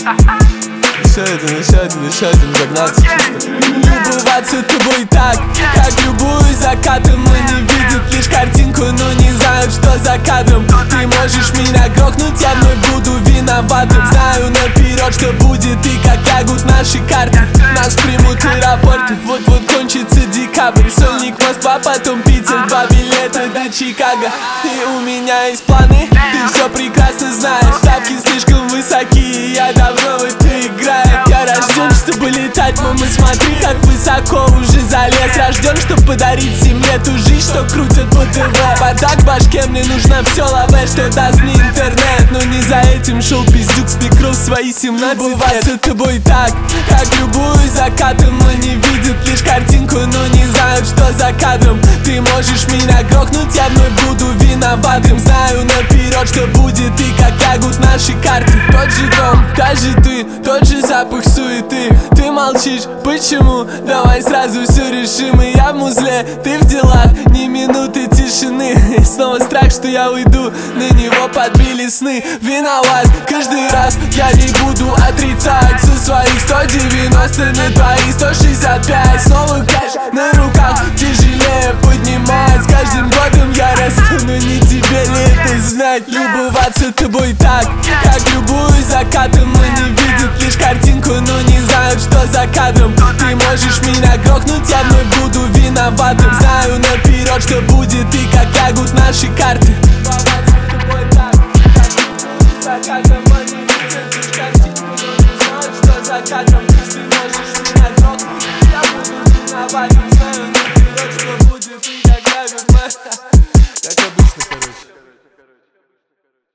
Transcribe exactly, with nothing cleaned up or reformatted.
Еще один, еще один, еще один, догнаться чисто. Любоваться тобой так, как любую закатом. Но не видят лишь картинку, но не знают, что за кадром. Ты можешь меня грохнуть, я вновь буду виноватым. Знаю наперед, что будет и как лягут наши карты. Нас примут аэропорты, вот-вот кончится декабрь. Сольник, Москва, потом Питер, два билета до Чикаго. И у меня есть планы, ты все прекрасно знаешь. Ставки слишком высокие, я давно в это играю. Я рожден, чтобы летать, мама, смотри, как высоко уже залез. Рожден, чтобы подарить семье ту жизнь, что крутят по ТВ. Бардак в башке, мне нужно все лавэ, что даст мне интернет. Но не за этим шел пиздюк, спикров свои семнадцать лет. Любоваться тобой так, как любую закатом. Но не видят лишь картинку, но не знают, что за кадром. Ты можешь меня грохнуть, я вновь буду виноватым. Знаю наперед, что будет и как лягут наши карты. Тот же дом, та же ты, тот же запах суеты. Ты молчишь, почему? Давай сразу все решим. И я в музле, ты в делах, ни минуты тишины. Снова страх, что я уйду, на него подбили сны. Виноват каждый раз, я не буду отрицать. Со своих сто девяносто на твои сто шестьдесят пять. Снова кэш на руках, тяжелее поднимать. С каждым годом я расту, но не тебе ли это знать? Любоваться тобой так, как любую закатом. Но не видят лишь картинку, но не знают, что за кадром. Ты можешь меня грохнуть, я вновь буду виноватым. Знаю наперед, что будет и как лягут наши карты. Любоваться тобой так, как любую закатом. Но не видят лишь картинку, но не знают, что за кадром. Ты можешь меня грохнуть, я буду виноватым.